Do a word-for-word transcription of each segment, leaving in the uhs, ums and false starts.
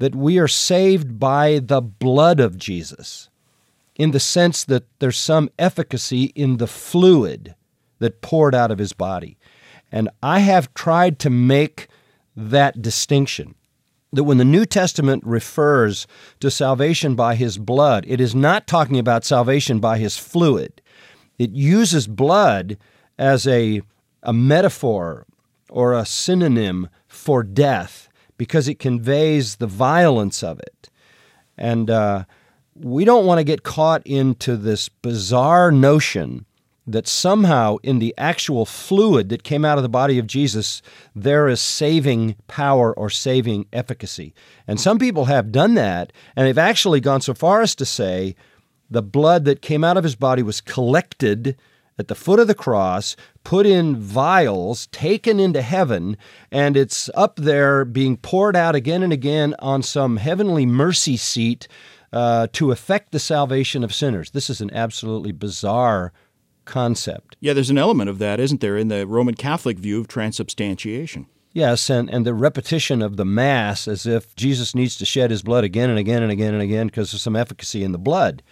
that we are saved by the blood of Jesus, in the sense that there's some efficacy in the fluid that poured out of his body. And I have tried to make that distinction, that when the New Testament refers to salvation by his blood, it is not talking about salvation by his fluid. It uses blood as a, a metaphor or a synonym for death because it conveys the violence of it. And uh, we don't want to get caught into this bizarre notion that somehow in the actual fluid that came out of the body of Jesus, there is saving power or saving efficacy. And some people have done that, and they've actually gone so far as to say the blood that came out of his body was collected at the foot of the cross, put in vials, taken into heaven, and it's up there being poured out again and again on some heavenly mercy seat uh, to effect the salvation of sinners. This is an absolutely bizarre concept. Yeah, there's an element of that, isn't there, in the Roman Catholic view of transubstantiation? Yes, and, and the repetition of the Mass as if Jesus needs to shed his blood again and again and again and again because of some efficacy in the blood.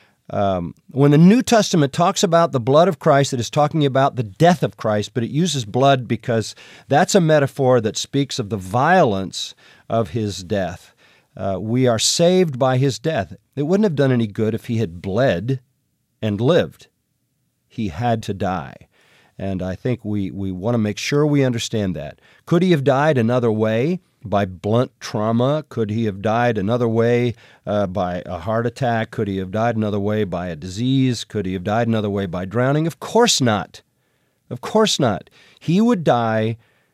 Um, when the New Testament talks about the blood of Christ, it is talking about the death of Christ, but it uses blood because that's a metaphor that speaks of the violence of his death. Uh, we are saved by his death. It wouldn't have done any good if he had bled and lived. He had to die. And I think we, we want to make sure we understand that. Could he have died another way by blunt trauma? Could he have died another way uh, by a heart attack? Could he have died another way by a disease? Could he have died another way by drowning? Of course not. Of course not. He would die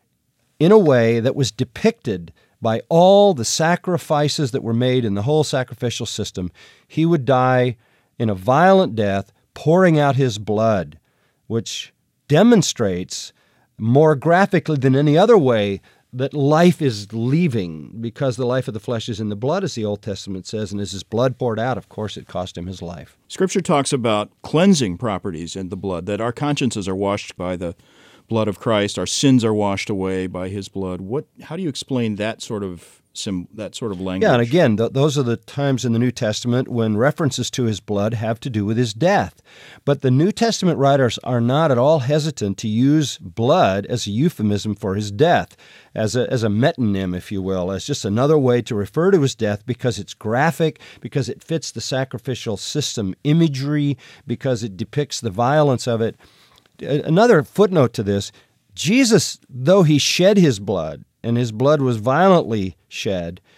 in a way that was depicted by all the sacrifices that were made in the whole sacrificial system. He would die in a violent death, pouring out his blood, which demonstrates more graphically than any other way that life is leaving because the life of the flesh is in the blood, as the Old Testament says, and as his blood poured out, of course, it cost him his life. Scripture talks about cleansing properties in the blood, that our consciences are washed by the blood of Christ, our sins are washed away by his blood. What? How do you explain that sort of Sim, that sort of language? Yeah, and again, th- those are the times in the New Testament when references to his blood have to do with his death. But the New Testament writers are not at all hesitant to use blood as a euphemism for his death, as a, as a metonym, if you will, as just another way to refer to his death because it's graphic, because it fits the sacrificial system imagery, because it depicts the violence of it. Another footnote to this, Jesus, though he shed his blood, and his blood was violently shed,